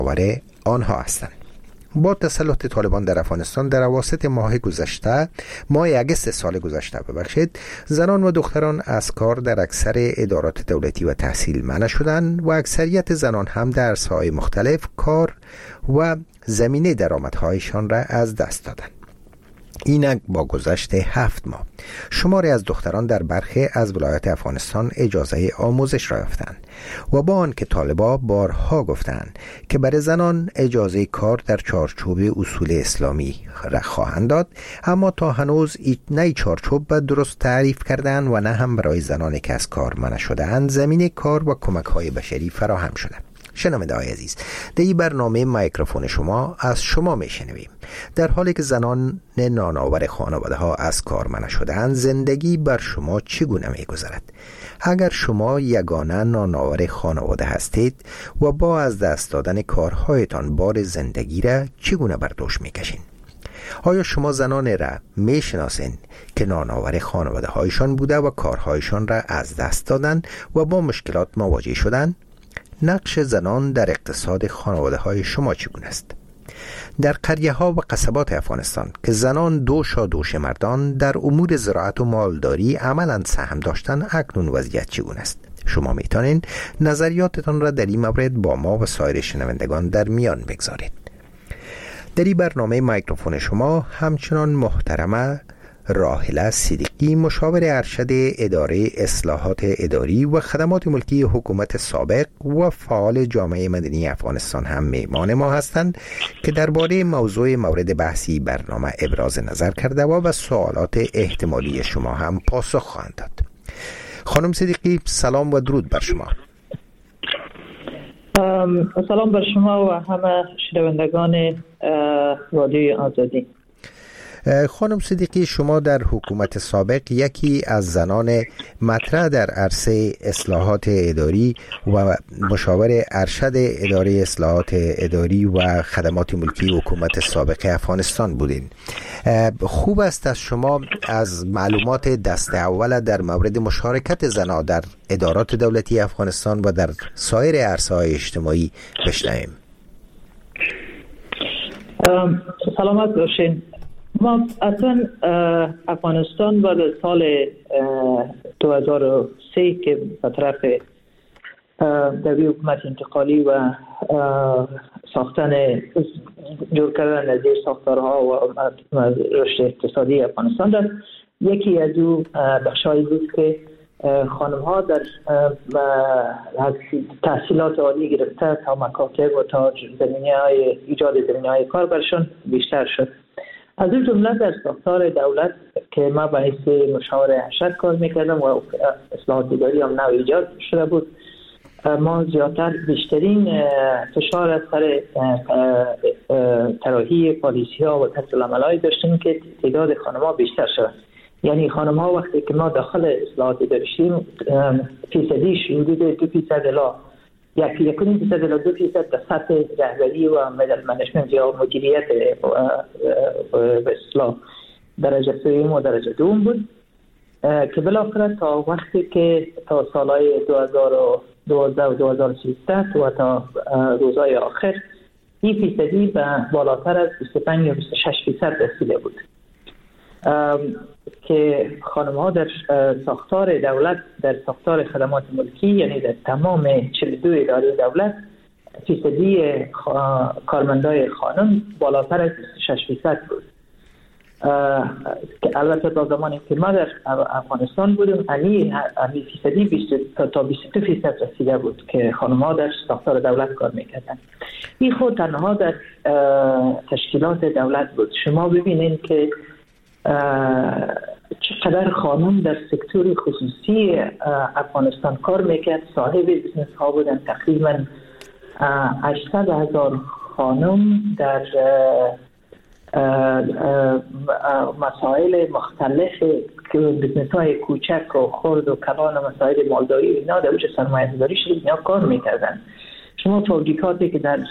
آور آنها هستند. با تسلط طالبان در افغانستان در اواسط ماه اگست سال گذشته زنان و دختران از کار در اکثر ادارات دولتی و تحصیل منع شدند و اکثریت زنان هم در عرصه‌های مختلف کار و زمینه درآمدهایشان را از دست دادند. اینک با گذشت 7 ماه شماری از دختران در برخی از ولایات افغانستان اجازه آموزش را یافتند و با آن که طالبان بارها گفتند که برای زنان اجازه کار در چارچوب اصول اسلامی را خواهند داد، اما تا هنوز نه چارچوب به درست تعریف کردند و نه هم برای زنانی که از کار منع شده‌اند زمینه کار و کمک‌های بشری فراهم شده. شنونده‌های عزیز، در این برنامه میکروفون شما از شما میشنویم. در حالی که زنان نانآور خانواده ها از کار منع شده‌اند، زندگی بر شما چگونه میگذرد؟ اگر شما یگانه نانآور خانواده هستید و با از دست دادن کارهایتان بار زندگی را چگونه بر دوش میکشین؟ آیا شما زنان را میشناسین که نانآور خانواده هایشان بوده و کارهایشان را از دست دادن و با مشکلات مواجه شدن؟ نقش زنان در اقتصاد خانواده های شما چگونه است؟ در قریه ها و قصبات افغانستان که زنان دوش مردان در امور زراعت و مالداری عملاً سهم داشتن، اکنون وضعیت چگونه است؟ شما میتونین نظریاتتان را در این مورد با ما و سایر شنوندگان در میان بگذارید. در این برنامه میکروفون شما همچنان محترمه راحله صدیقی، مشاور ارشد اداره اصلاحات اداری و خدمات ملکی حکومت سابق و فعال جامعه مدنی افغانستان هم میهمان ما هستند که درباره موضوع مورد بحثی برنامه ابراز نظر کرده و به سوالات احتمالی شما هم پاسخ خواهند داد. خانم صدیقی، سلام و درود بر شما. سلام بر شما و همه شنوندگان رادیوی آزادی. خانم صدیقی، شما در حکومت سابق یکی از زنان مطرح در عرصه اصلاحات اداری و مشاور ارشد اداره اصلاحات اداری و خدمات ملکی حکومت سابق افغانستان بودین. خوب است از شما از معلومات دست اول در مورد مشارکت زنان در ادارات دولتی افغانستان و در سایر عرصه‌های اجتماعی بشنویم. سلامت باشین. ما اصلا افغانستان بعد از سال 2003 که به طرف دوی حکومت انتقالی و ساختن جور کردن از ساختارها و رشد اقتصادی افغانستان در یکی از او بخشایی بود که خانم ها در تحصیلات عالی گرفته تا مکاتب و تا ایجاد زمینه‌های کار برشان بیشتر شد. از این جمله در ساختار دولت که ما به حیث مشاور ارشد کار میکردم و اصلاحات اداری هم نو ایجاد شده بود، ما بیشترین فشار از سر طراحی پالیسی ها و طرز العمل‌هایی داشتیم که تعداد خانم‌ها بیشتر شد. یعنی خانم‌ها وقتی که ما داخل اصلاحات اداری شدیم، فیصدیش حدود 2% الی 1.5% الی 2% در سطح رهبری و میدل منیجمنت یا مدیریت به اصطلاح درجه سوم و درجه دوم بود که بالاخره تا وقتی که تا سالهای 2012 و 2013 و تا روزهای آخر این فیصدی به بالاتر از 25 یا 26% رسیده بود که خانم ها در ساختار دولت، در ساختار خدمات ملکی، یعنی در تمام 42 اداره دولت، فیصدی کارمندای خانم بالاتر از 26% بود. که البته تا زمانی که ما در افغانستان بودیم همین فیصدی تا 22% رسیده بود که خانم ها در ساختار دولت کار میکردن. این خود تنها در تشکیلات دولت بود. شما ببینید که چقدر خانم در سکتور خصوصی افغانستان کار میکرد. صاحب بیزنس ها بودن. تقریبا 800,000 خانم در مسائل مختلف که بیزنس های کوچک و خرد و کلان و مسائل مالداری اینا در وجه سرمایه گذاری شده اینا کار میکردن. شما فابریکاتی که در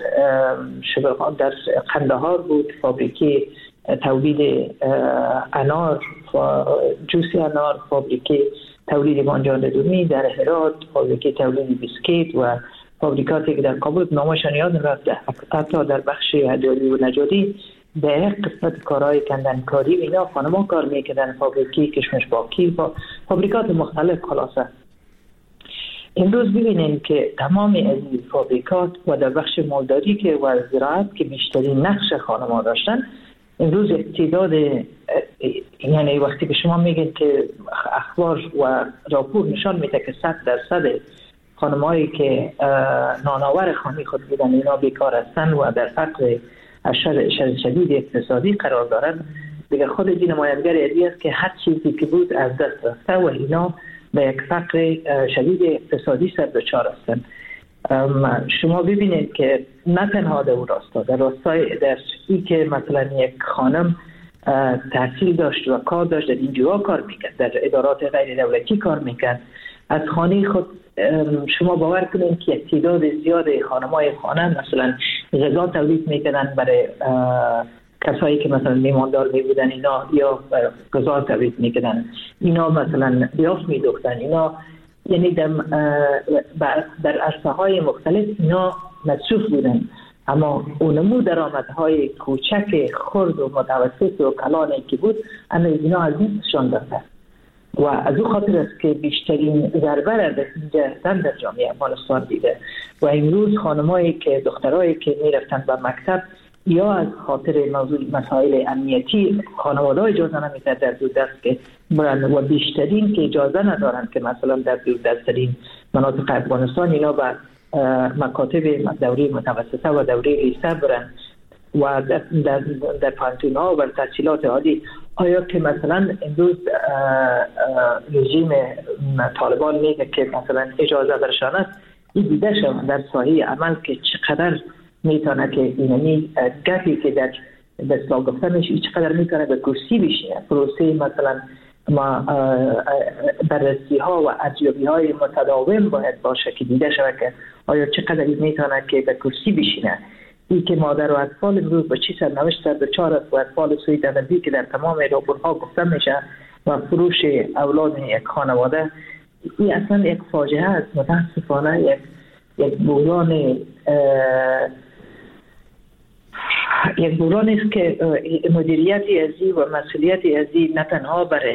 قندهار بود، فابریکه تولید انار و جوس انار، فابریکه تولید بانجان دومی در هرات، فابریکه تولید بیسکیت و فابریکاتی که در کابل نامشان یاد رفته، حتی در بخش اداری و نجاری به یک قسمت کارهای کندنکاری و اینا خانم‌ها کار میکردن، فابریکی کشمش باکی و فابریکات مختلف. خلاصه امروز ببینیم که تمام از این فابریکات و در بخش مالداری که و زراعت که بیشترین نقش خانم‌ها داشتن، امروز تعداد، یعنی وقتی که شما میگید که اخبار و راپور نشان میده که 100% خانم‌هایی که نانآور خانه خود بودن اینا بیکار هستن و در فقر شدید اقتصادی قرار دارند، دیگه خود این نمایانگر ادعی است که هر چیزی که بود از دست رفته و اینا به یک فقر شدید اقتصادی سر دچار هستند. شما ببینید که نه تنها در راستا، در راستای در ای که مثلا یک خانم تحصیل داشت و کار داشت، در اینجا کار میکرد، در ادارات غیر دولتی کار میکرد، از خانه خود شما باور کنید که یک تعداد زیاد خانم‌های خانه مثلا غذا تولید میکردن برای کسایی که مثلا میماندار میبودن اینا، یا غذا تولید میکردن اینا، مثلا بیاف میدوختن اینا، یعنی در عرصه های مختلف اینا مصروف بودن. اما اونمو درآمدهای کوچک خرد و متوسط و کلانی که بود اما اینا از دستشان داده و از او خاطر است که بیشترین ضربه را در جامعه افغانستان دیده. و امروز خانمایی که دخترایی که میرفتن به مکتب یا از خاطر موضوع مسائل امنیتی خانواده اجازه نمیده در دور دست که برن و بیشترین که اجازه ندارن که مثلا در دور دست ترین مناطق افغانستان اینا به مکاتب دوره متوسطه و دوره لیسه برن و در پانتون ها و تحصیلات عالی. آیا که مثلا امروز رژیم طالبان میگه که مثلا اجازه برشان است، این دیده شد در ساحه عمل که چقدر میتونه که اینمی گپی که در بسیار گفتنش چقدر میتونه به کرسی بشینه. پروسه مثلا بررسی ها و ارزیابی های متداوم باید باشه که دیده شود که آیا چقدر میتونه که به کرسی بشینه. این که مادر و اطفال امروز به چی سرنوشت در دچار است و اطفال سوی دندی که در تمام راپورها گفته میشه و فروش اولاد یک خانواده، این اصلا یک فاجعه است. متاسفانه یک بحران است که مدیریتی ازی و مسئولیتی ازی نه تنها برای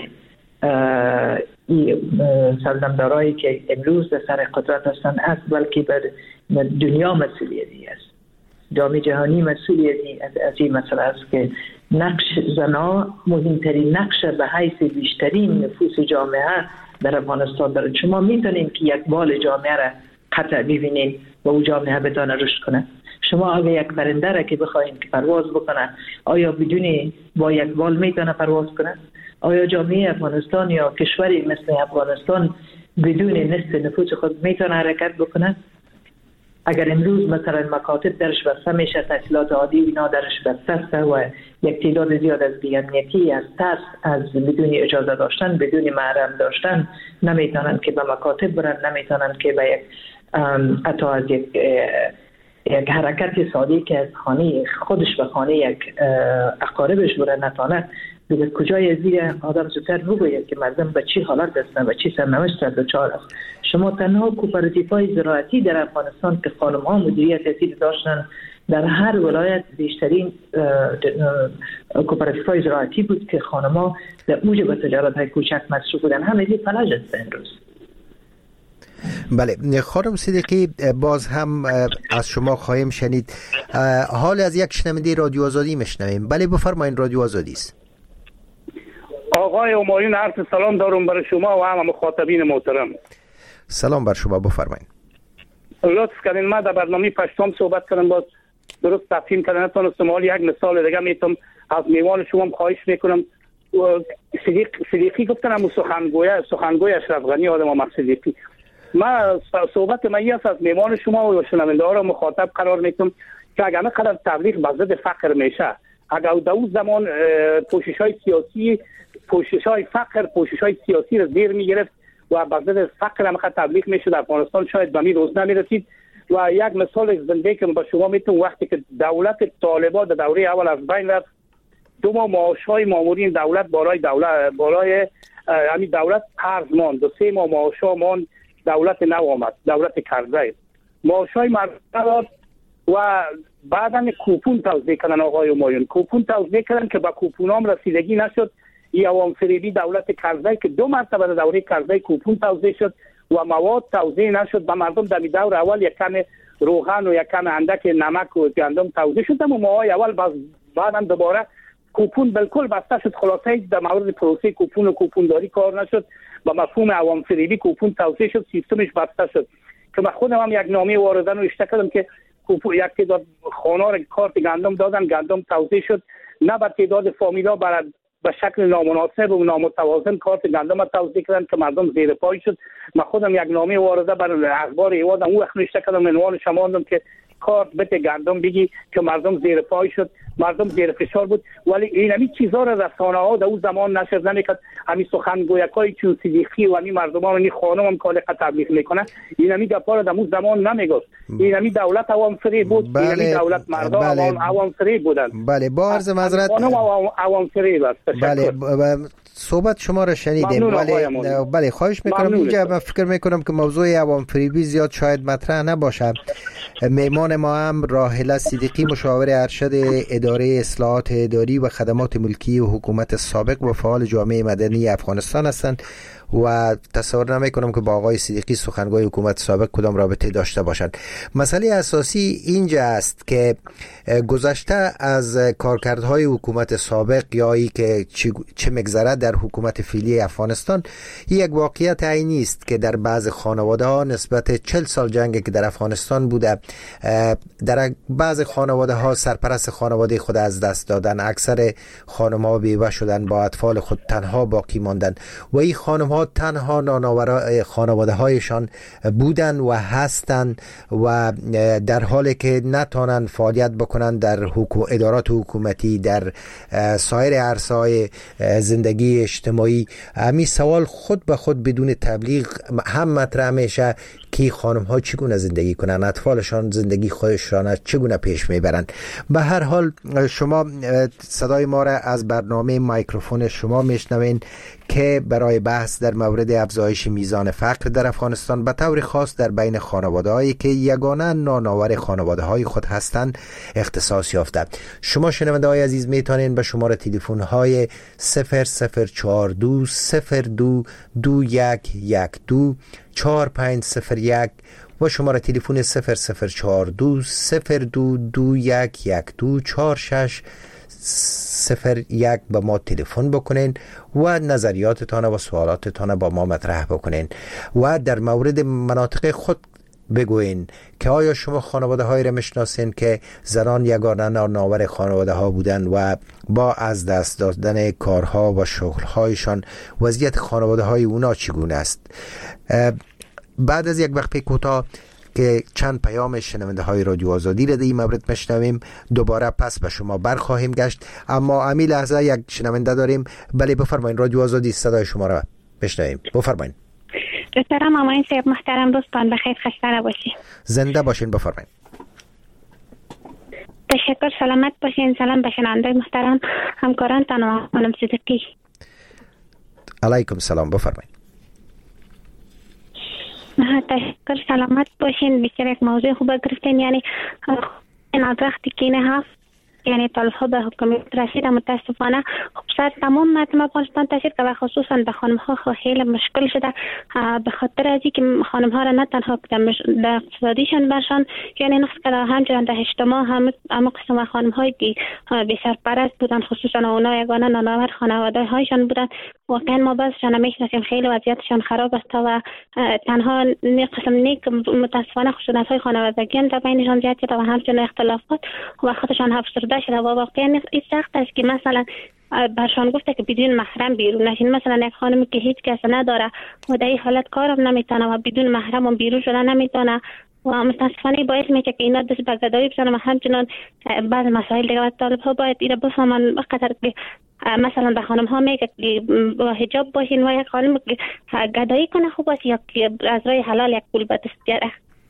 سرزمدارایی که امروز در سر قدرت هستند است، بلکه بر دنیا مسئولیتی است. جامعه جهانی مسئولیتی از این مسئله است که نقش زنها مهمترین نقش به حیث بیشترین نفوس جامعه در افغانستان دارد. شما میتونید که یک بال جامعه را قطع ببینید و او جامعه بتونه رشد کنه. شما اگه یک پرنده را که بخواید که پرواز بکنه، آیا بدون با یک بال میتونه پرواز کنه؟ آیا جامعه افغانستان یا کشوری مثل افغانستان بدون نصف نفوس خود میتونه حرکت بکنه؟ اگر امروز مثلا مکاتب درش بسته میشه، تحصیلات عادی و اینا درش بسته است و یک تعداد زیاد از بی‌امنیتی از ترس از بدون اجازه داشتن، بدون محرم داشتن نمیتونن که به مکاتب برن، نمیتونن که به یک حتی از یک حرکت ساده که از خانه خودش به خانه یک اقاربش بره نتانه، دیگه کجای زیر آدم زودتر بگوید که مردم به چی حالت هستن و چی سرنوشت دچار است. شما تنها کوپراتیف‌های زراعتی در افغانستان که خانم‌ها مدیریت اصیل داشتن، در هر ولایت بیشترین کوپراتیف‌های زراعتی بود که خانم‌ها در اوج به تجارت‌های کوچک مصروف بودن. همه دی فلج است امروز. بله خانم صدیقی، باز هم از شما خواهیم شنید. حال از یک شنونده رادیو آزادی میشنویم. بله بفرمایید، رادیو آزادی است. آقای همایون، عرض سلام دارم برای شما و همه مخاطبین محترم. سلام بر شما، بفرمایید. لطف کنین ما در برنامه پشتم صحبت کنم، باز درست تفهیم کردن نتونستم. حالی یک مثال دیگه میتونم از میوان شما خواهش میکنم. صدیقی گفتن هم سخنگوی اشرف غنی آدم آمد صدیقی. ما صحبت من است از میوان شما و شنونده ها را مخاطب قرار میکنم که اگر قدر تبلیغ به ضد فقر میشه، اگر در اون زمان پوشش‌های سیاسی، پوشش‌های فقر، پوشش‌های سیاسی را زیر می‌گرفت و به ضد فقر هم تبلیغ می‌شد، در افغانستان شاید به این روز نمی‌رسید. و یک مثال زنده که با شما میتونم، وقتی که دولت طالبان در دوره اول از بین رفت، 2 ماه معاش‌های مامورین دولت بالای همین دولت قرض ماند، 3 ماه معاش‌ها ماند، دولت نو آمد، دولت کرزی. معاشای مردم داد و بعداً کوپون توزیع کردن. آقای همایون کوپون توزیع کردن که با کوپونام رسیدگی نشد. این عوام فریبی دولت کرزی که 2 مرتبه در دوره کرزی کوپون توزیع شد و مواد توزیع نشد به مردم. در دور اول یک کم روغن و یک کم اندک نمک و گندم توزیع شد، اما ماهای اول بعداً دوباره کوپون بالکل بسته شد. خلاصه در مورد پروسه کوپون و کوپونداری کار نشد. با مفهوم عوام فریبی کوپون توزیع شد، سیستمش بسته شد. که من خودم هم یک نامه وارده نوشته کردم که یک تعداد خانه را کارت گندم دادن، گندم توزیع شد، نه به تعداد فامیلا به شکل نامناسب و نامتوازن کارت گندم را توزیع کردن که مردم زیر پای شد. من خودم یک نامه وارده بر اخبار ایوادم اون وقت نوشته کردم، عنوان شماندم که کارت بده گندم بگی که مردم زیر پای شد، مردم زیر فشار بود. ولی اینمی چیزا را رسانه ها در اون زمان نشر نمیکرد. همین سخنگویکای چون صدیقی و همین مردمان و خانم هم کار تبلیغ میکنه، اینمی گپا را در اون زمان نمیگفت. اینمی دولت عوام فریب بود. اینمی دولت مردم عوام فریب بودن. بله با عرض معذرت عوام فریب است. بله صحبت شما را شنیدیم. بله خواهش میکنم. اینجا من فکر میکنم که موضوع عوام فریبی زیاد شاید مطرح نباشه. میمان ما هم راحله صدیقی، مشاور ارشد اداره اصلاحات اداری و خدمات ملکی و حکومت سابق و فعال جامعه مدنی افغانستان هستند و تصور نمی کنم که با آقای صدیقی سخنگوی حکومت سابق کدام رابطه داشته باشند. مسئله اساسی اینجا است که گذشته از کارکردهای حکومت سابق یا ای که چه مگذره در حکومت فعلی افغانستان، یک واقعیت عینی است که در بعض خانواده ها نسبت 40 سال جنگی که در افغانستان بوده، در بعض خانواده ها سرپرست خانواده خود از دست دادن، اکثر خانم ها بیوه شدن، با اطفال خود تنها باقی ماندن و این خانم ها تنها نانآور خانواده هایشان بودن و هستند و در حالی که نتونن فعالیت بکنن در ادارات حکومتی، در سایر عرصه‌های زندگی اجتماعی. همین سوال خود به خود بدون تبلیغ هم مطرح میشه که خانم ها چگونه زندگی کنن، اطفالشان زندگی خودشان چگونه پیش میبرن. به هر حال شما صدای ما را از برنامه میکروفون شما میشنوین که برای بحث در مورد افزایش میزان فقر در افغانستان به طور خاص در بین خانواده‌هایی که یگانه نانآور خانواده‌های خود هستند اختصاص یافته. شما شنونده‌های عزیز میتونین به شماره تلفن های 0042 02 2112 4501 و شماره تلفن 0042 02 2112 4601 به ما تلفن بکنین و نظریاتتان و سوالاتتان با ما مطرح بکنین و در مورد مناطق خود بگوین که آیا شما خانواده هایی را میشناسین که زنان یگانه نانآور خانواده ها بودن و با از دست دادن کارها و شغلهایشان وضعیت خانواده های اونا چگونه است؟ بعد از یک وقت کوتاه که چند پیام شنونده های رادیو آزادی را در این مورد میشنویم، دوباره پس به شما برخواهیم گشت. اما امی لحظه یک شنونده داریم. بله بفرمایید، رادیو آزادی صدای شما را بشنویم. بفرمایید. دوستان همایون صاحب محترم، روزتان بخیر، خسته نباشید. زنده باشین. بفرمایید. تشکر، سلامت باشین. سلام به شنونده محترم، همکارانتان و خانم صدیقی. علیکم سلام. بفرمایید. تشکر، سلامت باشین. بسیار یک موضوع خوب گرفتین. یعنی از وقتی که اینه هفت یعنی طالب‌ها به حکومت رسید، متاسفانه خب سر تمام مردم افغانستان تاثیر که و خصوصا به خانم‌ها خیلی مشکل شده، به خاطر از اینکه خانم‌ها را نه تنها در اقتصادیشان برشان یعنی نقص کرده، همچنین در اجتماع هم قسم خانم‌هایی که بی سرپرست بودن، خصوصا اونا یگانه نانآور خانواده‌هایشان بودن، واقعا ما بعضشان میشناسیم خیلی وضعیتشان خراب است و تنها قسم نیک متاسفانه خشونت‌های خانوادگی هم در بینشان زیاد شده و همچنین اختلافات و خودشان افسرده شده و واقعا این سخت است که مثلا برشان گفته که بدون محرم بیرون نشین. مثلا یک خانمی که هیچ کس نداره و در این حالت کارم نمیتونه و بدون محرم هم بیرون شدن نمیتونه و متاسفانه باعث میشه که اینا دست به گدایی بزنن و همچنان بعض مسائل دیگه. طالب‌ها باید اینا بفهمن بقدر که مثلا به خانم ها میگه که با حجاب باشین و یک خانم که گدایی کنه خوب است یا که از راه حلال یک پول به دست بیاره.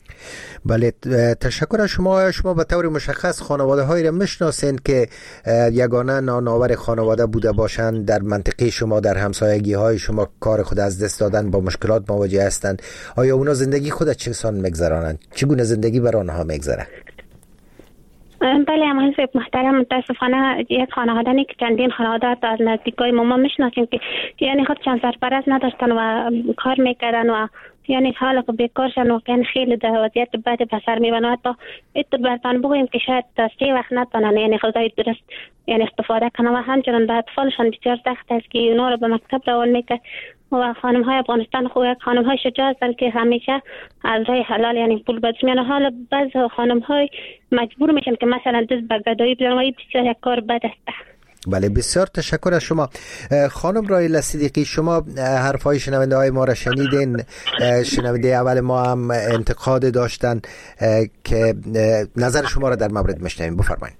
بله، تشکر از شما. شما به طور مشخص خانواده هایی را میشناسین که یگانه نانآور خانواده بوده باشند در منطقه شما، در همسایگی های شما کار خود از دست دادن، با مشکلات مواجه هستند. آیا اونا زندگی خود چگونه میگذرانند؟ چگونه زندگی بر آنها میگذره؟ بله اما حضرت محترم، متاسفانه یک خانواده که چندین خانواده از نزدیکای ما میشناسیم که یعنی خود چند سرپرست نداشتن و کار میکردن و یعنی حالا که بیکارشن و خیلی در وضعیت بد به سر میبرن. حتی اینطور برتان بگوییم که شاید تا 3 وقت نتونن یعنی غذای درست یعنی استفاده کنن و همچنان به اطفالشان بسیار سخت است که اونا رو به مکتب روان میکنن. و خانم های افغانستان خوب یک خانم های شجاع هستن که همیشه از راه حلال یعنی پول بدشمیان. حالا بعض خانم های مجبور میشن که مثلا دست به گدایی بزنن و این بسیار یک کار بد است. بله، بسیار تشکر از شما. خانم رایلا صدیقی، شما حرفای شنونده های ما را شنیدین. شنونده اول ما هم انتقاد داشتن که نظر شما را در مورد میشنویم. بفرمایید.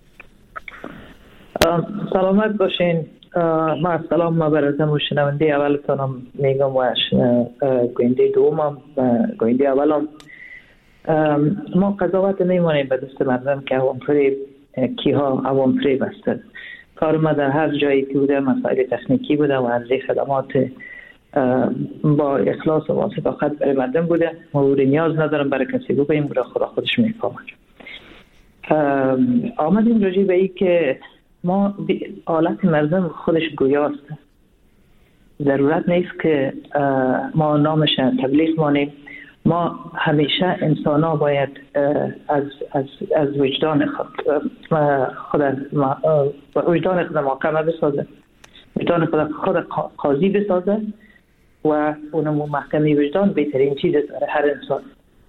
سلامت باشین. ما سلام براتون شنونده اولتونم میگم و گوینده دومم گوینده اولم. ما قضاوت نمیمانیم به دست مردم که عوام فریب کیها عوام فریب هستند. کار ما در هر جایی که بوده مسائل تکنیکی بوده و عرضه خدمات با اخلاص و صداقت برای مردم بوده. ما نیاز ندارم برای کسی بگوییم، خدا خودش میفهمه. آمدیم راجع به این که ما حالت مردم خودش گویاست. ضرورت نیست که ما نامش تبلیغ مانیم. ما همیشه انسان ها باید از وجدان خود محکمه بسازه، وجدان خود قاضی بسازه و اونم محکمه وجدان بهترین چیز داره هر انسان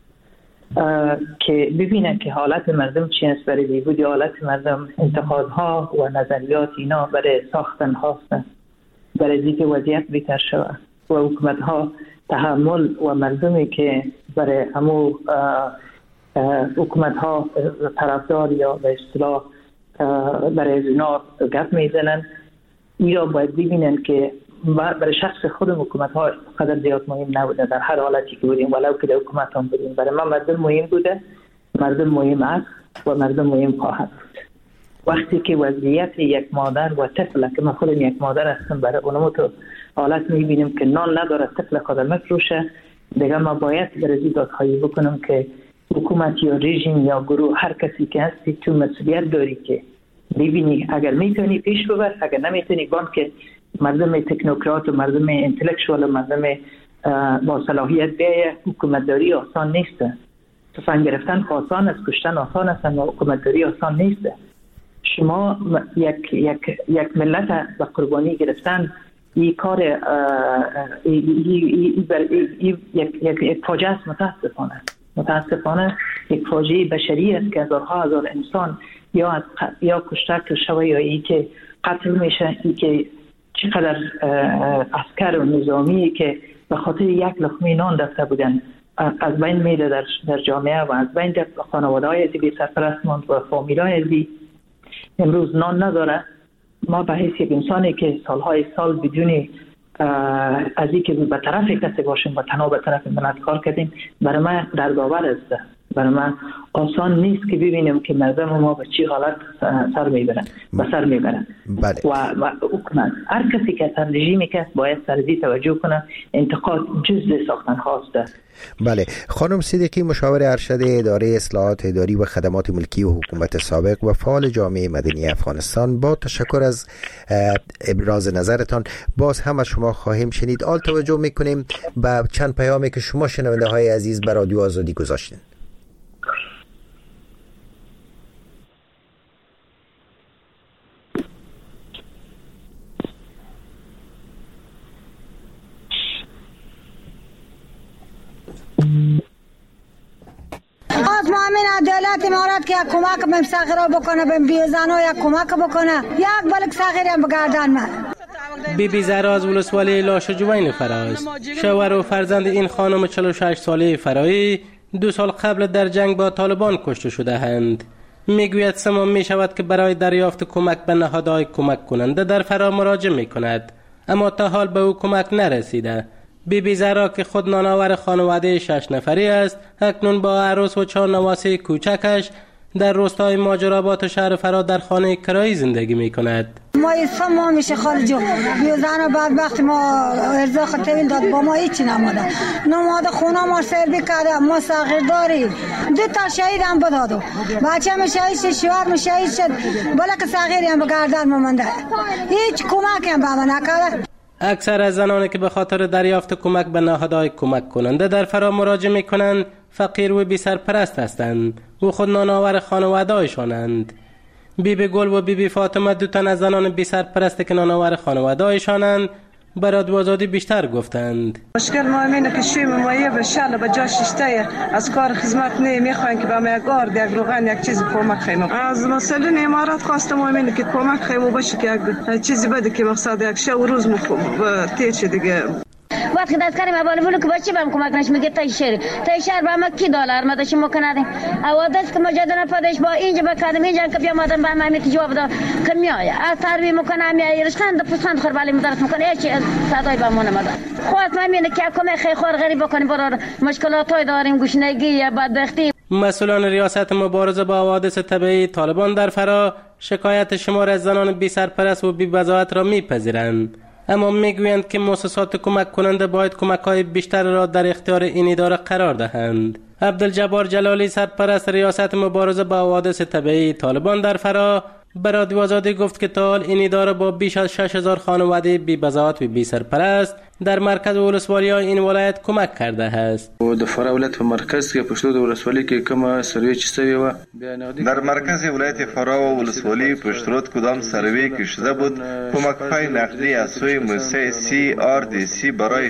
که ببینه که حالت مردم چی است. برای بیبود حالت مردم انتقادها و نظریات اینا برای ساختن هاست، برای دیگه وضعیت بهتر شود و حکومت ها تحمل و مردمی که برای همو حکومت ها طرفدار یا به اصطلاح برای اونا گپ میزنن، اینا باید ببینن که برای شخص خود حکومت ها قدر زیاد مهم نبوده در هر حالتی که بودیم، ولو که در حکومت هم بودیم. برای ما مردم مهم بوده، مردم مهم است و مردم مهم خواهد بود. وقتی که وضعیت یک مادر و طفل که من خودم یک مادر هستم، برای اونم تو حالت میبینیم که نان نداره، طفل خود میفروشه، دیگه ما باید برای دادخواهی بکنم که حکومت یا رژیم یا گروه هر کسی که هستی تو مسئولیت داری که ببینی اگر میتونی پیش ببر، اگر نمیتونی که مردم تکنوکرات و مردم انتلکچوال و مردم با صلاحیت بیایه. حکومتداری آسان نیست. تفنگ گرفتن آسان است، کشتن آسان است، اما حکومتداری آسان نیست. شما یک ملت به قربانی گرفتن این کار یک فاجعه است. متاسفانه یک فاجعه بشری است که هزار انسان یا کشته شده یا ای که قتل میشه، ای که چقدر عسکر و نظامی که به خاطر یک لقمه نان دسته بودن از بین میره در جامعه و از بین خانواده‌های بی سرپرست ماند و فامیل‌های امروز نان نداره. ما به حیث یک انسانی که سالهای سال بدون از اینکه به طرف کسی باشیم و تنها به طرف ملت کار کردیم، برای ما دردآور است. برای ما آسان نیست که ببینیم که مردم ما به چی حالت سر میبرن. بله. و حکومت هر کسی که سر رژیمی که باید سرزی توجه کنه. انتقاد جزء ساختن هاست. بله. خانم صدیقی، مشاور ارشد اداره اصلاحات اداری و خدمات ملکی و حکومت سابق و فعال جامعه مدنی افغانستان، با تشکر از ابراز نظرتان. باز هم از شما خواهیم شنید. آل توجه میکنیم به چند پیامی که شما شنونده های عزیز به رادیو آزادی گذاشتین. از ما همین دولت امارات که کمک به صغیرها بکنه، به بیزنها یک کمک بکنه، یک بلک صغیری هم بگردن من. بی زهرا از ولسوالی لاشجوین فراز، شوهر و فرزند این خانم 46 ساله فرایی 2 سال قبل در جنگ با طالبان کشته شده اند. میگوید سمان می شود که برای دریافت کمک به نهادهای کمک کننده در فرا مراجعه می کند، اما تا حال به او کمک نرسیده. بی زهرا که خود نانآور خانواده 6 نفری است، اکنون با عروس و 4 نواسه کوچکش در روستای ماجراباد و شهر فرا در خانه کرایی زندگی می کند. ما ایسا ما میشه خالجو بیوزن و بدبخت ما ارزاق طویل داد با ما هیچی نماده خونه ما سربی کرده. ما صغیر داریم 2 تا شهید هم بدادو بچه هم شهید شد شوهر هم شهید شد بلک صغیری هم بگردن ممنده هیچ کمک هم به ما نکرده. اکثر از زنانی که به خاطر دریافت کمک به نهادهای کمک کننده در فرا مراجعه می کنند فقیر و بی سرپرست هستند و خود نانآور خانواده هایشانند. بی گل و بی فاطمه 2 تن از زنان بی سرپرست که نانآور خانواده هایشانند برای آزادی بیشتر گفتند. مشکل ما اینه که شوی مایه به شل به جا ششته از کار خدمت نمیخواین که به ما یک گارد یک روغن یک چیز کمک خیمم. از مسئولین امارات خواستم اینه که کمک خیمو باشه که یک چیزی بده که مقصد یک شب و روز تیر شه دیگه. وقتی دست کردیم اول که بچه بهم کمک نش میگه تای شهر به ما کی دلار ما داشتیم مکنادیم اوادس که مجادله پدش با اینجا بکردیم اینجا که بیا مادم به ما جواب داد که میایه از تربیه میکنم میایه رشتند پسند خور بالی مدرس میکنه هیچ صدای به ما نمیاد. خواست من اینه که کمک خیر خور غریب بکنیم برای مشکلاتای داریم گشنگی یا بدبختی. مسئولان ریاست مبارزه با حوادث طبیعی طالبان در فرا شکایت شمار از زنان بی سرپرست و بی بضاعت را میپذیرند، اما میگویند که مؤسسات کمک کننده باید کمک‌های بیشتر را در اختیار این اداره قرار دهند. عبدالجبار جلالی سرپرست ریاست مبارزه با حوادث طبیعی طالبان در فرا به رادیو آزادی گفت که تا حال این اداره با بیش از 6000 خانواده بی بضاعت و بی سرپرست در مرکز ولسوالی‌های این ولایت کمک کرده است. د فرا ولایت په مرکز کې پښتو د ولسوالۍ کې کومه سروې چې سوی و در مرکز ولایت فرا و ولسوالی پشترود کدام سروی که شده بود کمک‌های نقدی از سوی موسسه CRDC برای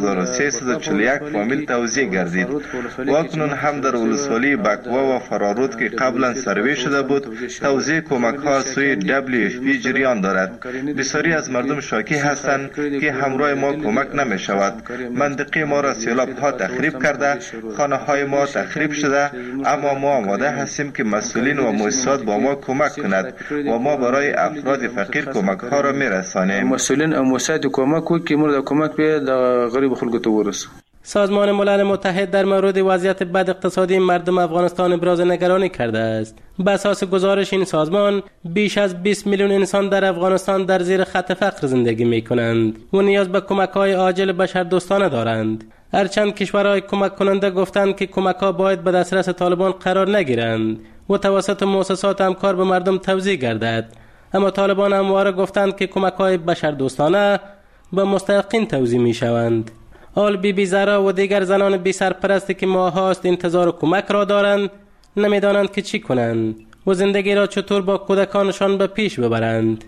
6341 فامیل توزیع گردید و اکنون هم در ولسوالی بکوا و فرارود که قبلا سروی شده بود توزیع کمک‌ها سوی WFP جریان دارد. بسیاری از مردم شاکی هستند که همراه ما کمک نمی شود. منطقه ما را سیلاب ها تخریب کرده، خانه های ما تخریب شده، اما ما آماده هستیم که مسئولین و مؤسسات با ما کمک کند و ما برای افراد فقیر کمک ها را می رسانیم. مسئولین و مؤسسات کمک و که مورد کمک به غریب خلق تو ورسو. سازمان ملل متحد در مورد وضعیت بد اقتصادی مردم افغانستان ابراز نگرانی کرده است. بر اساس گزارش این سازمان بیش از 20 میلیون انسان در افغانستان در زیر خط فقر زندگی می کنند و نیاز به کمک‌های عاجل بشردوستانه دارند. هرچند کشورهای کمک کننده گفتند که کمک‌ها باید به دسترس طالبان قرار نگیرند و توسط مؤسسات همکار به مردم توزیع گردد، اما طالبان همواره گفتند که کمک‌های بشردوستانه به مستحقین توزیع می‌شوند. حال بی زهرا و دیگر زنان بی سرپرستی که ماهاست انتظار کمک را دارند نمیدانند که چی کنند و زندگی را چطور با کودکانشان به پیش ببرند.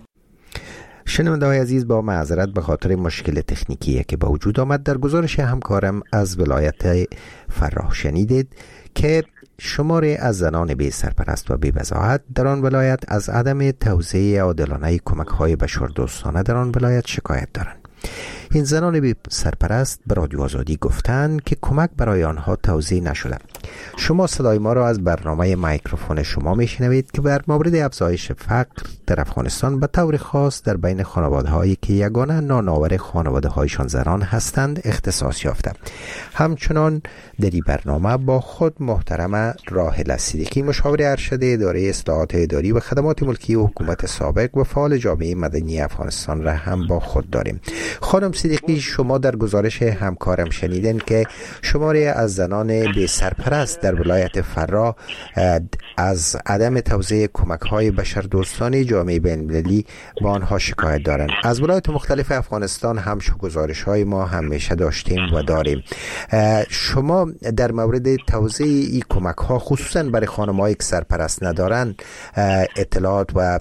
شنونده‌های عزیز، با معذرت به خاطر مشکل تکنیکی که به وجود آمد در گزارش همکارم از ولایت فرا شنیدید که شماری از زنان بی سرپرست و بی بضاعت در آن ولایت از عدم توزیع عادلانه کمک‌های بشردوستانه در آن ولایت شکایت دارند. این زنان بی سرپرست به رادیو آزادی گفتند که کمک برای آنها توزیع نشده. شما صدای ما را از برنامه میکروفون شما میشنوید که بر مورد افزایش فقر در افغانستان به طور خاص در بین خانواده‌هایی که یگانه نانآور خانواده‌هایشان زنان هستند اختصاص یافته. همچنان در این برنامه با خود محترم راحله صدیقی مشاور ارشد اداره اصلاحات اداری و خدمات ملکی و حکومت سابق و فعال جامعه مدنی افغانستان را هم با خود داریم. خانم صدیقی، شما در گزارش همکارم شنیدن که شماری از زنان بی سرپرست در ولایت فرا از عدم توزیع کمک‌های بشردوستانه جامعه بین‌المللی با آنها شکایت دارند. از ولایت مختلف افغانستان هم گزارش‌های ما همیشه داشتیم و داریم. شما در مورد توزیع این کمک‌ها خصوصا برای خانم‌هایی که سرپرست ندارن اطلاعات و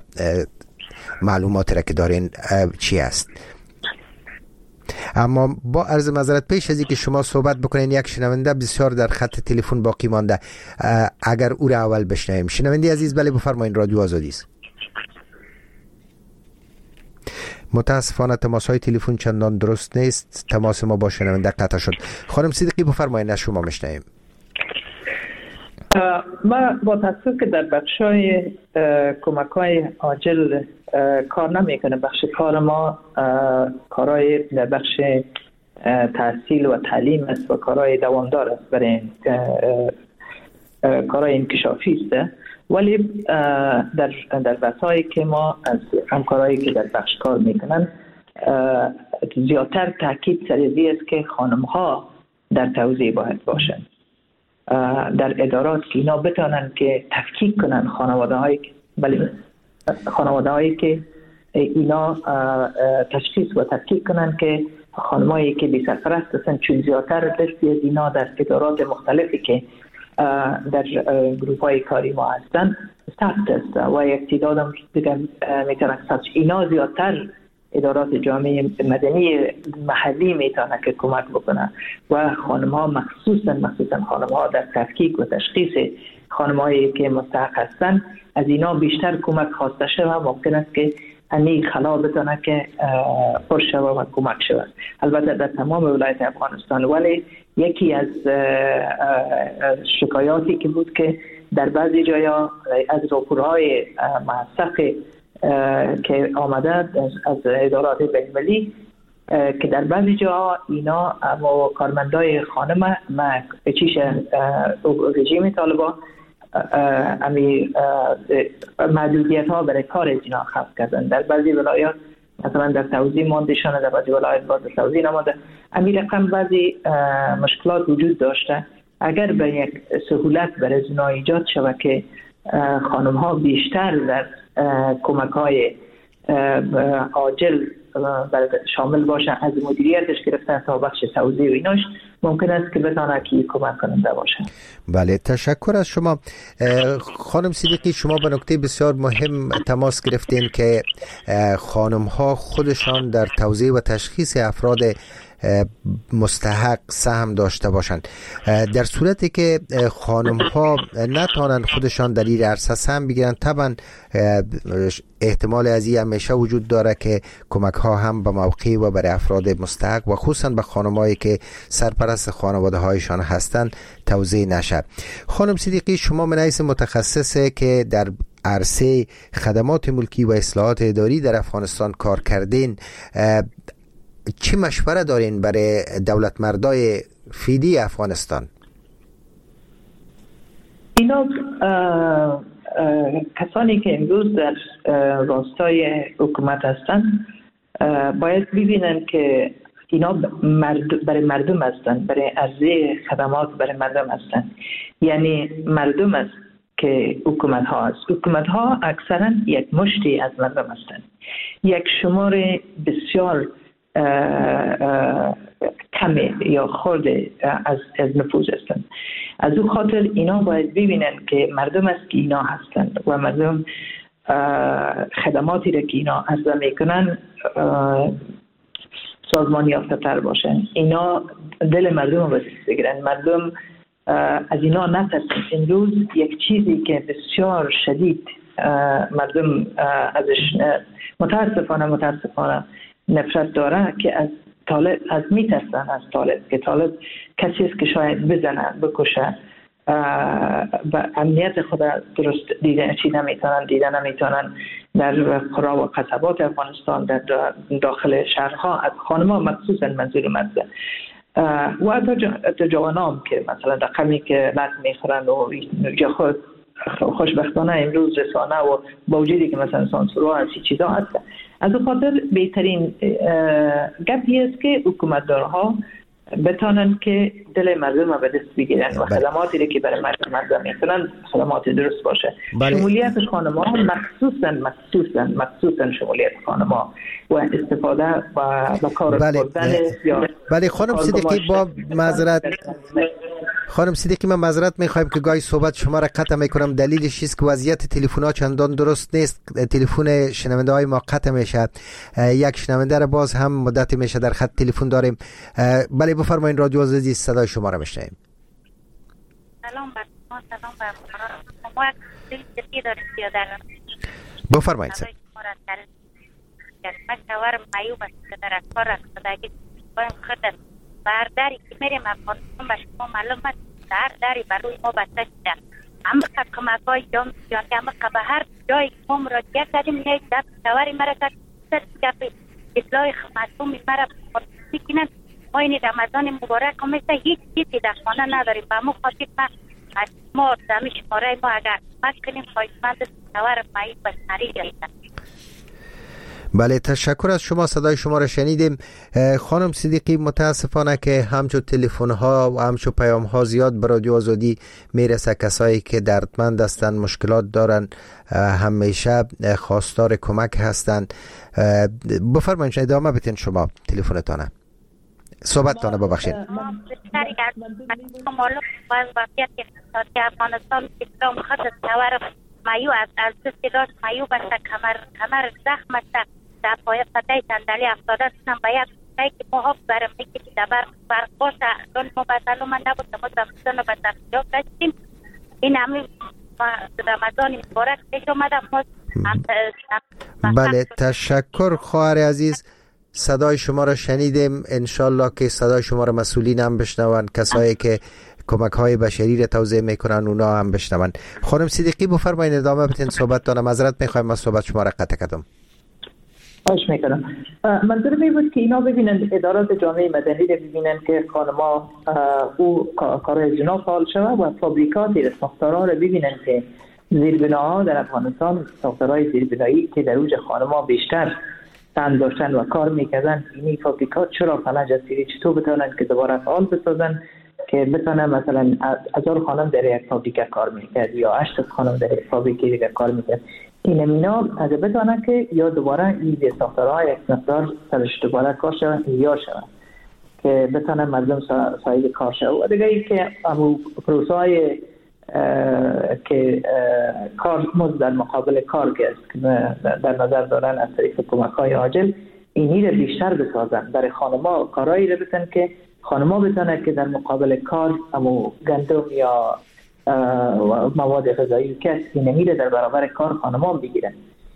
معلوماتی را که دارین چی است؟ اما با عرض معذرت پیش از اینکه شما صحبت بکنین یک شنونده بسیار در خط تلفن باقی مانده، اگر او را اول بشنویم. شنونده عزیز، بله بفرمایید، رادیو آزادی است. متاسفانه تماس‌های تلفن چندان درست نیست، تماس ما با شنونده قطع شد. خانم صدیقی بفرمایید، از شما میشنویم. ما با تاسف که در بخشای کمک‌های عاجل کار نمیکنه. بخش کار ما کارهای در بخش تحصیل و تعلیم است و کارهای دوامدار است، برای کارهای انکشافی است. ولی در بحثایی که ما از همکارایی که در بخش کار میکنن زیادتر تاکید سر است که خانم ها در توزیع باید باشند در ادارات، که اینا بتونن که تفکیک کنن خانواده هایی که اینا تشخیص و تفکیک کنن که خانمایی که بی سرپرست هستن، چون زیادتر دستی از اینا در ادارات مختلفی که در گروه های کاری ما هستن ثبت است و یک تعداد هم دیگر میتونن اینا زیادتر ادارات جامعه مدنی محلی میتونه که کمک بکنه و خانم ها مخصوصا خانم ها در تفکیک و تشخیص خانم هایی که مستحق هستن از اینا بیشتر کمک خواسته شود. ممکن است که همین خلا بتونه که پر شود و کمک شود. البته در تمام ولایت افغانستان، ولی یکی از شکایاتی که بود که در بعضی جایا از راپورهای موثق که آمده از ادارات بین‌المللی که در بعضی جاها اینا کارمندای خانم چیش رژیم طالبان امی محدودیت ها برای کار اینا خلق کردن. در بعضی ولایات مثلا در توزیع ماندشانه، در بعضی ولایات باز توزیع نماده. امی رقم بعضی مشکلات وجود داشته. اگر به یک سهولت برای اینا ایجاد شود که خانم ها بیشتر در کمک های عاجل شامل باشن، از مدیریتش گرفتن تا بخش توزیع و ایناش، ممکن است که بتانه که کمک کننده باشه. بله، تشکر از شما. خانم صدیقی، شما به نکته بسیار مهم تماس گرفتین که خانم ها خودشان در توزیع و تشخیص افراد مستحق سهم داشته باشند. در صورتی که خانم ها نتانند خودشان در این عرصه سهم بگیرند، طبعا احتمال از این همیشه وجود داره که کمک ها هم به موقع و برای افراد مستحق و خصوصا به خانمایی که سرپرست خانواده هایشان هستند توزیع نشد. خانم صدیقی، شما من حیث متخصصه که در عرصه خدمات ملکی و اصلاحات اداری در افغانستان کار کردین، چی مشوره دارین برای دولت مردای فیدی افغانستان؟ اینا کسانی که امروز در راستای حکومت هستن باید ببینن که اینا برای مردم هستن، برای عرضه خدمات برای مردم هستن. یعنی مردم است که حکومت ها است. حکومت ها اکثرا یک مشتی از مردم هستن، یک شمار بسیار کمی یا خورده از نفوذ هستند. از او خاطر اینا باید ببینن که مردم است که اینا هستند و مردم خدماتی را که اینا عرضه میکنن سازمان یافته تر باشن. اینا دل مردم رو بگیرن، مردم از اینا نترسن. امروز یک چیزی که بسیار شدید مردم ازش متاسفانه نفرت داره که از طالب، از میترسن از طالب، که طالب کسی است که شاید بزنه بکشه و امنیت خود درست دیده نمیتونن در قرا و قصبات افغانستان، در داخل شهرها، از خانم‌ها مخصوصا منظور مرده و حتی جوانام که مثلا رقمی که لط میخورن و خود خوشبختانه امروز رسانه و با وجودی که مثلا سانسورها هستی چیزا هست. از اون خاطر بهترین گپی است که حکومتدارها بتانن که دل مردم به دست بگیرن و خدماتی که برای مردم میکنن خدمات درست باشه. شمولیت خانم‌ها مخصوصا شمولیت خانم‌ها و استفاده و کار کردن. بله خانم صدیقی، با معذرت خانم صدیقی، من معذرت میخوایم که گاهی صحبت شما را قطع میکنم. دلیلش است که وضعیت تلفن‌ها چندان درست نیست. تلفن شنونده های ما قطع میشه. یک شنونده را باز هم مدت میشه در خط تلفن داریم. بله بفرمایید، رادیو عزیزی صدای شما را میشنویم. سلام بر شما، سلام بر شما. یک داریم که در بفرمایید. من شوهرم معیوب است که در کار رسیدگی بایم خدمت برداری که میریم افغانستان به شما معلوم است در داری برای ما بسته شده. اما کمک های جامعه اما به هر جای ما مراجعه کردیم، یک دفت شوهری مرا کرد گفت اصلاح مردم مرا بکنن ما این رمضان مبارک مثل هیچ چیزی در خانه نداریم. به مو خاطر ما دمی شماره ما اگر مکنیم خواهشمند سوار مایی بسنری جایدن. بله تشکر از شما. صدای شما را شنیدیم. خانم صدیقی متاسفانه که همچون تلفن ها و همچون پیام ها زیاد به رادیو آزادی میرسه. کسایی که دردمند هستند، مشکلات دارن، همیشه خواستار کمک هستند. بفرمایید ادامه بدین شما تلفنتانه صحبتتانه. ببخشید معلوم باز وضعیت اقتصادی افغانستان اسلام خط سوار مایو از دست داشت مایو بسته کمر زخم است. در پای پتای صندلی افتاده هستم به یک پای که محاف برم میگه که در برخواست دون مبتلو من نبود ما زمستان رو به تفجاب داشتیم. این همین رمضان مبارک پیش اومدم. بله تشکر خواهر عزیز. صدای شما را شنیدیم. انشالله که صدای شما را مسئولین هم بشنون، کسایی که کمک های بشری را توزیع میکنن اونا هم بشنون. خانم صدیقی بفرمایید ادامه بدین صحبتتان. معذرت میخوایم ما صحبت شما را قطع کردم. خواهش میکنم. منظور می بود که اینا ببینن، ادارات جامعه مدنی را ببینن که خانما او کارهای جنا فعال شود و فابریکاتی ساختارها را ببینن که زیربناها در افغانستان، ساختارهای زیربنایی که در اوج خانما بیشتر تن داشتن و کار میکردن، این فابریکات چرا فلج هستی چطور بتونن که دوباره فعال بسازن که بتونن مثلا 1000 خانم در یک فابریکه کار میکرد یا 8 خانم در یک فابریکه دیگه کار میکرد. این مینا اگه بتونن که یا دوباره این ساختارها یک مقدار سرش دوباره کار شود یا شود که بتونن مردم صاحب کار شود. و دیگه ای که پروسه‌های که کارمزد در مقابل کارگر در نظر دارن از طریق کمک‌های عاجل، اینی رو بیشتر بسازن. برای خانم‌ها کارایی رو بتن که خانم‌ها بتونن که در مقابل کار همو گندم یا مواد غذایی که اینی رو در برابر کار خانم‌ها بگیرن،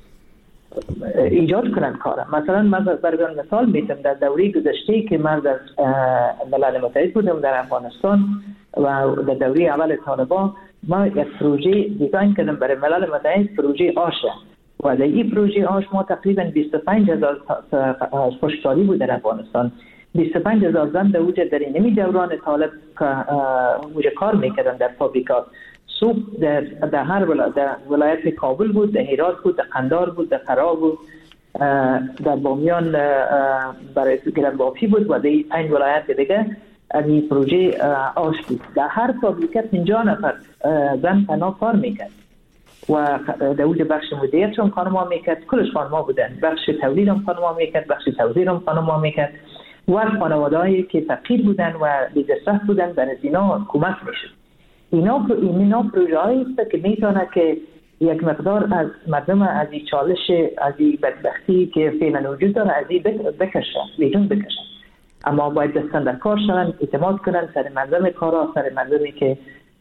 ایجاد کنن کار. مثلا من برای مثال میتونم در دوره گذشته که من در ملل متحد بودم در افغانستان و در دوره اول طالبان، ما یک پروژه دیزاین کردم برای ملل متحد، پروژه آش، و در این پروژه آش ما تقریبا 25000 خشکسالی بود در افغانستان. 25000 زن در اوج در این دوران طالب اوج کار میکردن در فابریکات. صبح در هر ولایت کابل بود، در هرات بود، در قندار بود، در فرا بود، در بامیان برای گرم بافی بود و در این ولایت دیگه این پروژه آش بود. در هر فابریکه 50 نفر زن تنها کار میکرد و در اوج بخش مدیریت هم خانم‌ها میکرد، کلش خانم‌ها بودن. بخش تولید هم خانم‌ها میکرد، بخش توزیع هم خانم‌ها میکرد و خانواده‌هایی که فقیر بودن و بی‌دسترس بودن برای اینا کمک میشد. اینا پروژه‌هایی است که میتونه که یک مقدار از مردم از این چالش، از این بدبختی که فعلا وجود داره از این بکشن، بیرون بکشن. اما باید دستن در کار شدن، اعتماد کنن سر مردم کارا، سر مردمی که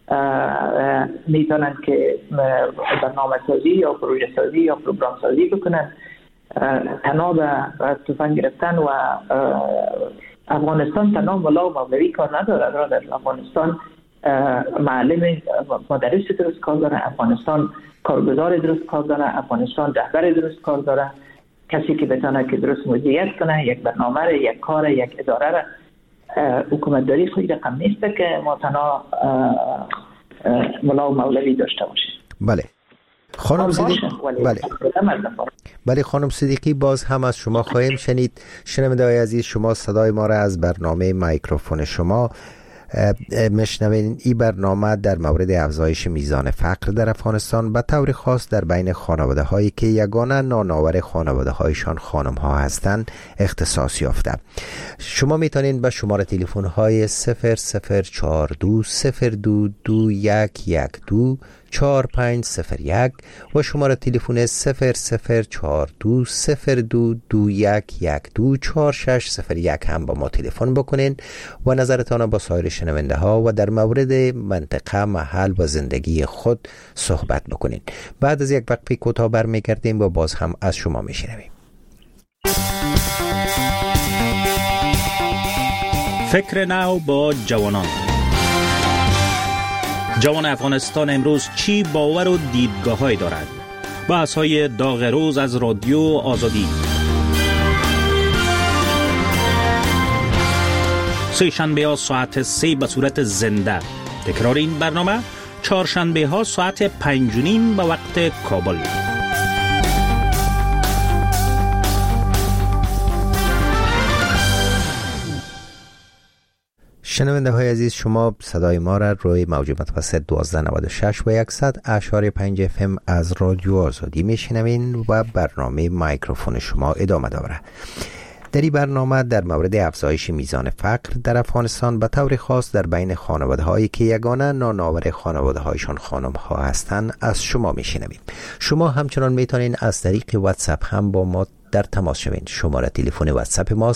میتونن که برنامه سازی یا پروژه سازی یا پروگرام سازی بکنن، تنها به تفنگ گرفتن. و افغانستان تنها ملا و مولوی کار نداره. در افغانستان معلم مدرس درست کار داره، افغانستان کارگزار درست کار داره، افغانستان رهبر درست کار داره، کسی که بتونه که درست مدیریت کنه یک برنامه، یک کار، یک اداره را. حکومت داری خیلی رقم نیست که ما تنها ملا و مولوی داشته باشیم. بله خانم صدیقی، بله خانم صدیقی، باز هم از شما خواهیم شنید. شنونده‌های عزیز، شما صدای ما را از برنامه مایکروفون شما مشنوین. این برنامه در مورد افزایش میزان فقر در افغانستان به طور خاص در بین خانواده هایی که یگانه نانآور خانواده هایشان خانم ها هستند اختصاص یافته. شما میتونین به شماره تلفن های 0042 022112 4501 و شماره تلفن 0042 022112 4601 هم با ما تلفن بکنین و نظرتان با سایر شنونده ها و در مورد منطقه، محل و زندگی خود صحبت بکنین. بعد از یک وقفه کوتاه برمیگردیم و باز هم از شما میشنویم. فکر نو با جوانان. جوان افغانستان امروز چی باور و دیدگاه‌هایی دارد؟ بحث‌های داغ روز از رادیو آزادی. سه شنبه ها ساعت 3 به صورت زنده. تکرار این برنامه چهارشنبه ها ساعت 5:30 به وقت کابل. شنونده های عزیز، شما صدای ما را روی موج متوسط 1296 و 100.5 FM از رادیو آزادی میشنوین و برنامه میکروفون شما ادامه داره. در این برنامه در مورد افزایش میزان فقر در افغانستان به طور خاص در بین خانواده هایی که یگانه نانآور خانواده هایشان خانم ها هستند از شما میشنویم. شما همچنان میتونین از طریق واتساپ هم با ما در تماس شوین. شماره تلفن واتساپ ما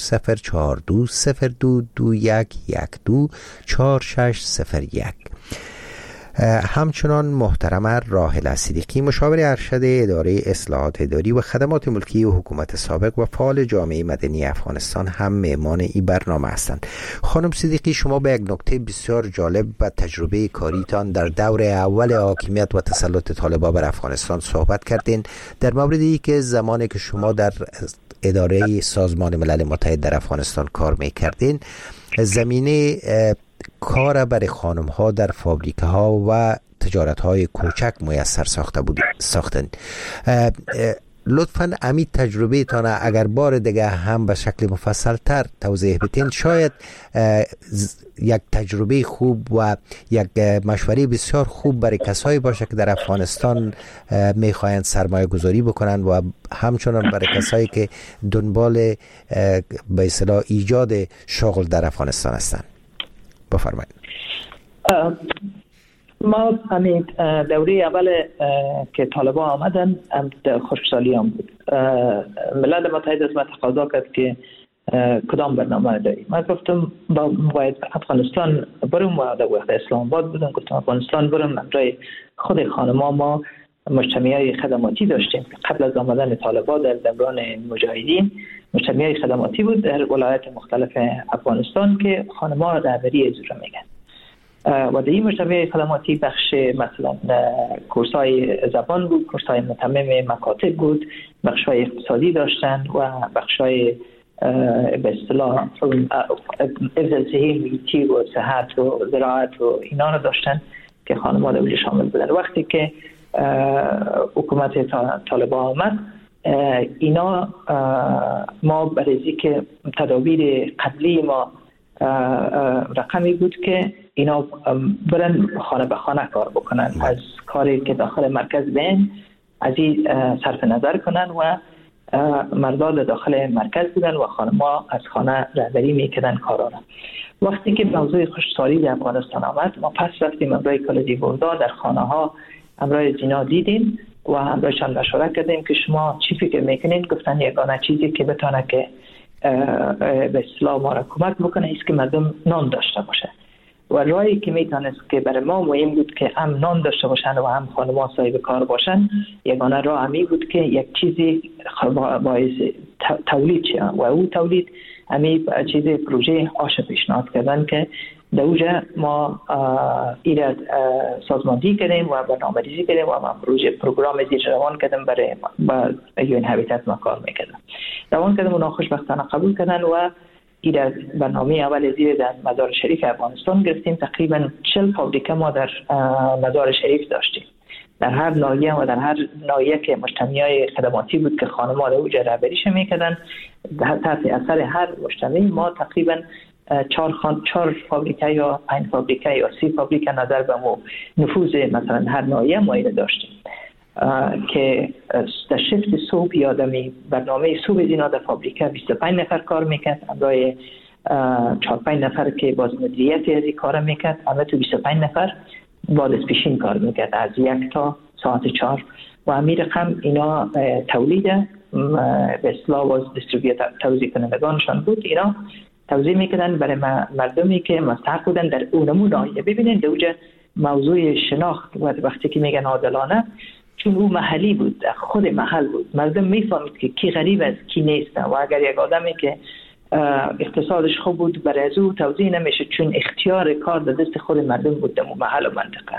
00420221124601. همچنان محترم راحله صدیقی، مشاور ارشد اداره اصلاحات اداری و خدمات ملکی و حکومت سابق و فعال جامعه مدنی افغانستان هم مهمان این برنامه هستند. خانم صدیقی، شما به یک نکته بسیار جالب و تجربه کاریتان در دور اول حاکمیت و تسلط طالبان بر افغانستان صحبت کردین، در موردی که زمانی که شما در اداره سازمان ملل متحد در افغانستان کار میکردین، زمینه کار برای خانم ها در فابریکه ها و تجارت های کوچک میسر ساختن. لطفاً امی تجربه تانه اگر بار دیگه هم به شکل مفصل تر توضیح بتین، شاید یک تجربه خوب و یک مشوره بسیار خوب برای کسایی باشه که در افغانستان میخواین سرمایه گذاری بکنن و همچنان برای کسایی که دنبال به اصطلاح ایجاد شغل در افغانستان هستن. بفرمایید. ما همین دوره اول که طالبان آمدن خوشحالی هم بود. ملل متحد از ما تقاضا کرد که کدام برنامه داریم. من گفتم باید افغانستان برم و در وقت اسلام آباد بودم. گفتم افغانستان برم. برای خود خانما ما مجتمعی خدماتی داشتیم. قبل از آمدن طالبان در دوران مجاهدین مجتمعی خدماتی بود در ولایات مختلف افغانستان که خانما رهبری اجرا میگن. و در این مجتمع خدماتی بخش مثلا کورسای زبان بود، کورسای متمم مکاتب بود، بخشای اقتصادی داشتن و بخشای به اصطلاح حفظ محیطی و صحت و زراعت و اینا رو داشتن که خانم‌ها در شامل بودن. وقتی که حکومت طالبان آمد، اینا ما برای که تدابیر قبلی ما رقمی بود که اینا برن خانه به خانه کار بکنن، از کاری که داخل مرکز بین از این صرف نظر کنن و مردان داخل مرکز بودن و خانم‌ها از خانه رهبری میکردن کارانه. وقتی که موضوع خشکسالی در افغانستان آمد، ما پس رفتیم امرای کالجی بوردا در خانه ها امرای زینا دیدیم و امرایشان مشورت کردیم که شما چی فکر میکنین؟ گفتن یگانه چیزی که بتونه که به اصطلاح ما را کمک بکنه است که مردم نان داشته باشه و راهی که میتونست که برای ما مهم بود که هم نان داشته باشن و هم خانم‌ها صاحب کار باشن، یگانه راه همی بود که یک چیزی باعث تولید شه و او تولید همی چیزی پروژه آش پیشنهاد کردن که در اوجه ما ایراد سازماندهی کردیم و برنامه‌ریزی کردیم و ما پروگرام زیر روان کردیم برای یون هابیتات ما کار میکردیم. روان کردیم و خوشبختانه قبول کردن و ایراد برنامه اول زیر در مزار شریف افغانستان گرفتیم. تقریبا 40 فابریکه ما در مزار شریف داشتیم. در هر ناحیه و در هر ناحیه که مجتمعای خدماتی بود که خانم‌ها در اوج رهبریش میکردن، تحت اثر هر مجتمع ما تقریبا 4 فابریکه یا 5 فابریکه یا 30 فابریکه نظر به نفوذ مثلا هر ناحیه ما داشتیم که در شفت صبح یا در برنامه صبح زینا در فابریکه 25 نفر کار میکرد، امرای 4-5 نفر که باز مدیریت از این کار میکرد، اما تو 25 نفر بعد از پیشین کار میکرد از 1 تا ساعت 4 و امیر رقم اینا تولید به اصطلاح واز دیستریبیوتر توزیع کنندگانشان بود. اینا توزیع میکردن برای مردمی که مستحق بودن در اونمون ناحیه. ببینید دوجه موضوع شناخت وقتی که میگن عادلانه، چون او محلی بود، خود محل بود، مردم میفهمید که کی غریب است کی نیست و اگر یک آدمی که اقتصادش خوب بود برای از او توزیع نمیشه چون اختیار کار در دست خود مردم بود در محل و منطقه.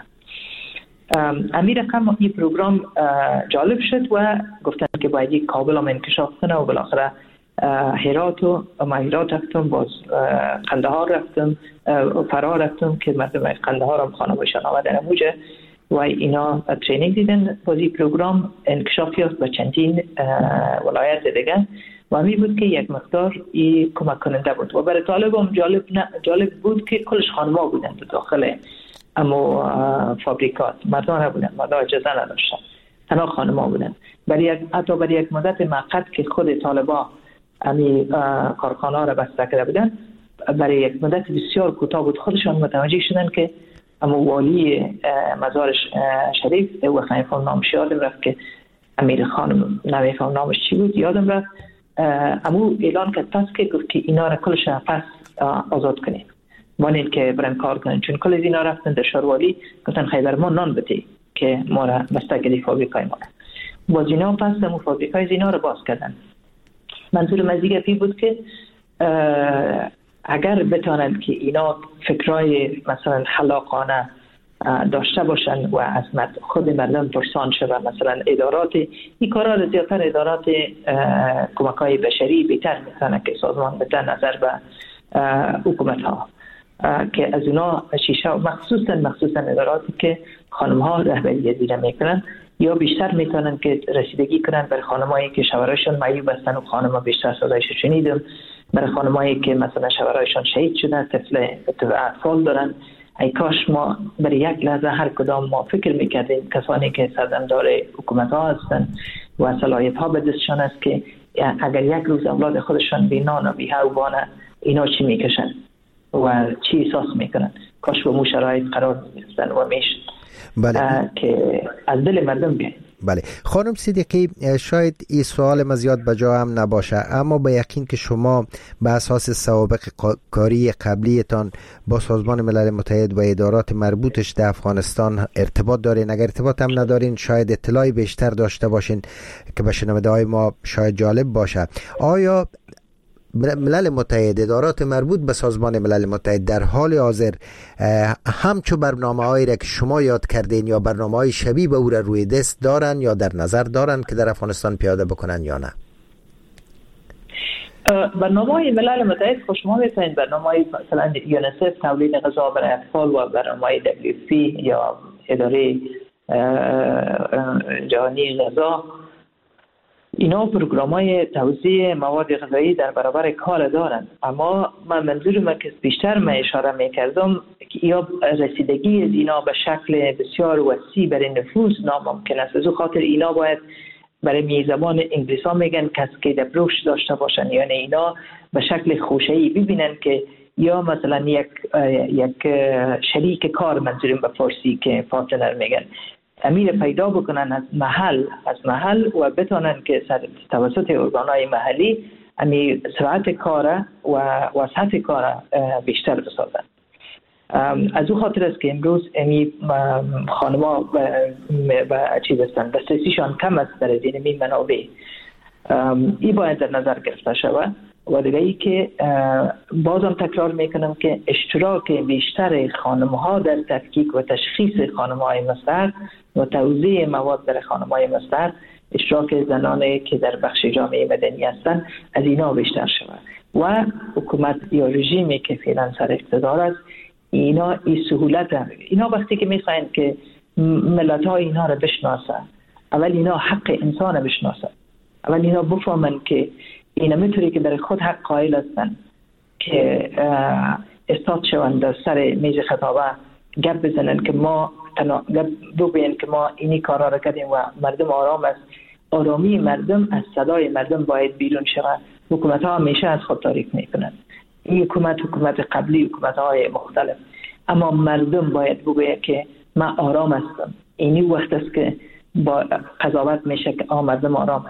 امیر رقم این پروگرام جالب شد و گفتن که باید کابل هم انکشاف کنه و بالاخره هرات و هرات رفتم، باز قندهار رفتم، فرا رفتم که مردم قندهار هم خانمشان آمدن موجه و اینا ترینینگ دیدن. بازی پروگرام انکشاف یافت به چندین ولایت دیگه و همین بود که یک مقدار ای کمک کننده بود و برای طالب هم جالب بود که کلش خانما بودن داخل اما فابریکات، مردان نبودن، مردان اجازه نداشتن، تنها خانما بودن. حتی برای یک مدت موقت که خود طالبا امی کارخانه ها را بسته کرده بودن، برای یک مدت بسیار کوتاه بود خودشان متوجه شدن که اما والی مزار شریف و خیفان نامش یادم رفت که امیر خانم نمیفهم نامش چی بود یادم رفت، امو اعلان کرد پس که گفت که اینا را کلش پس آزاد کنیم وانین که برن کار کنن، چون کل اینا رفتن در شاروالی گفتن خیبر ما نان بده که ما را بسته کردی فابریکای ما. باز اینا پس دمو فابریکای اینا را باز کردن. منظور مزیگه پی بود که اگر بتانند که اینا فکرای مثلا خلاقانه داشته باشن و از خود مردم پرسان شده، مثلا ادارات این کارا را زیادتر ادارات کمک‌های بشری بهتر میتونه که سازمان بده نظر به حکومت ها که از اونا شیشه مخصوصا اداراتی که خانم ها رهبری دیده میکنن یا بیشتر میتونن که رسیدگی کنن بر خانمایی که شوهرایشون معیوب هستن و خانم‌ها بیشتر صدایش شنیدم، برای خانمایی که مثلا شوهرایشون شهید شدن، طفل اطفال دارن. ای کاش ما برای یک لحظه هر کدام ما فکر میکردیم کسانی که سردمدار حکومت ها هستن و صلاحیت ها به دستشان است که اگر یک روز اولاد خودشان بی نان و بی هوبانه اینا چی میکشن و چی احساس میکنن، کاش به مو شرایط قرار میگرفتن و میشن. بله. که از دل مردم بیاین. بله خانم صدیقی، شاید این سوال ما زیاد بجا هم نباشه، اما به یقین که شما به اساس سوابق کاری قبلیتان با سازمان ملل متحد و ادارات مربوطش در افغانستان ارتباط دارین. اگر ارتباط هم ندارین شاید اطلاعی بیشتر داشته باشین که به شنونده های ما شاید جالب باشه. آیا ملل متحد، ادارات مربوط به سازمان ملل متحد در حال حاضر همچو برنامه‌هایی را که شما یاد کردین یا برنامه‌های شبیه به او را روی دست دارن یا در نظر دارن که در افغانستان پیاده بکنن یا نه؟ برنامه‌های ملل متحد شما می‌فهمید برنامه‌های مثلا یونیسف تولید غذا برای اطفال و برنامه‌های WFP یا اداره جهانی غذا، اینا پروگرام‌های توزیع مواد غذایی در برابر کار دارند. اما من منظورم که بیشتر من اشاره می‌کردم که یا رسیدگی اینا به شکل بسیار وسیع برای نفوذ ناممکن است. از خاطر اینا باید برای میزبان انگلیس‌ها میگن کاسکید اپروچ داشته باشن، یعنی اینا به شکل خوشه‌ای ببینن که یا مثلا یک شریک کار، منظورم به فارسی که پارتنر میگن، امیر پیدا بکنن از محل و بتونن که توسط ارگان‌های محلی امی سرعت کار و سطح کار بیشتر بسازن. از او خاطر است که امروز امی خانم‌ها و چیز هستن دسترسیشان کم است در این منابع. این باید در نظر گرفته شود. و دیگه ای که بازم تکرار میکنم که اشتراک بیشتر خانم‌ها در تفکیک و تشخیص خانم‌های مستعر و توزیع مواد در خانم‌های مستعر، اشتراک زنانی که در بخش جامعه مدنی هستند، از اینا بیشتر شود و حکومت یا رژیمی که فعلا سر اقتدار است اینا این سهولت هم. اینا وقتی که میخواین که ملت‌ها اینا رو بشناسن، اول اینا حق انسان رو بشناسن، اول اینا بفهمن که اینا میتونی که برای خود حق قائل هستن که استاد شوند در سر میز خطابه گپ بزنن که ما بگوین که ما اینی کارا را کردیم و مردم آرام است. آرامی مردم از صدای مردم باید بیرون شود. حکومت ها همیشه از خود تاریک میکنن، این حکومت قبلی، حکومت های مختلف، اما مردم باید بگوید که من آرام هستم. اینی وقت است که با قضاوت میشه که مردم آرام